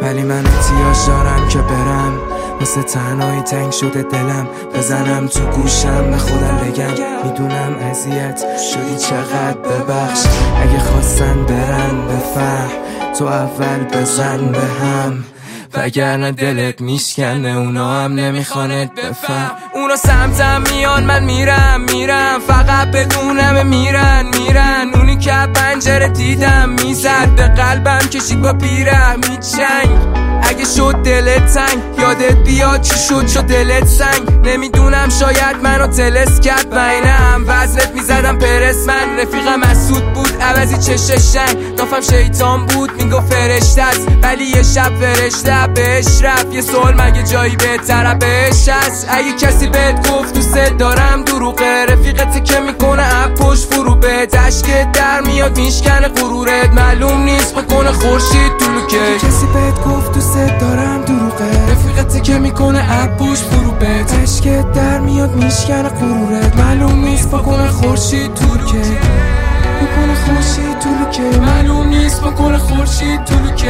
ولی من احتیاج دارم که برم، واسه تنهایی تنگ شده دلم، بزنم تو گوشم به خودم بگم میدونم اذیت شدی چقدر ببخش، اگه خواستن برن بفهم تو اول بزن به هم، وگرنه دلت میشکنه اونا هم نمیخوانت بفهم. اونا سمتم میان من میرم فقط بدونم میرن اونی که پنجره دیدم میزد به قلبم کشید با پیره میچنگ، اگه شد دلت تنگ یادت بیاد چی شد دلت سنگ، نمیدونم شاید منو تلس کرد و اینه هم وزنت میزدم پرس، من رفیقم مسعود بود عوضی چشش شنگ، نافم شیطان بود میگو فرشته است ولی یه شب فرشته بهش رفت، یه سوال مگه جایی بهتره بهش هست، اگه کسی بهت گفت دوست دارم دروغه، رفیقت که میکنه پشت فرو به تشکت در میاد میشکنه غرورت، معلوم نیست بکنه خورشید طولو که کسی بهت گفت دوست دارم دروغه، رفیقت که میکنه پشت فرو به تشکت در میاد میشکنه غرورت، معلوم نیست بکنه خورشید طولو که بکنه خورشید طولو که معلوم نیست بکنه خورشید طولو که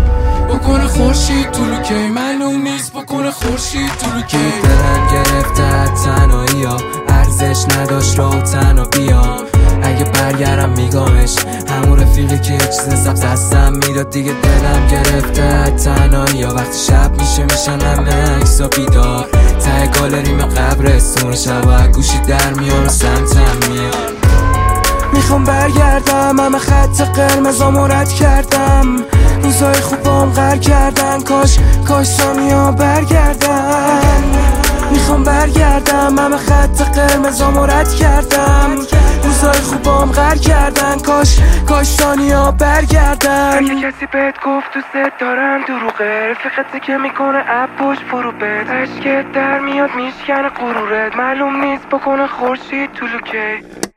بکنه خورشید طولو که معلوم نیست بکنه خورشید طولو که دلم گرفته تنهایی ها ارزش نداشت راه تنها بیام، اگه برگردم میگامش همون رفیقی که یه چیز سبز هستم میداد دیگه، دلم گرفته تنهایی ها وقتی شب میشن همه عکسا بیدار ته گالریم قبرستون، شبا گوشی در میان و سمتم میاد، میخوام برگردم همه خط قرمزامو رد کردم، روزای خوبام غر کردن کاش ثانیا برگردن، میخوام برگردم همه خط قرمزامو رد کردم، روزای خوبام غر کردن کاش ثانیا برگردن، اگه کسی بهت گفت دوست دارم دروغه، رفیقت که میکنه پشت فرو به تشکت در میاد میشکنه غرورت، معلوم نیست بکنه خورشید طولو که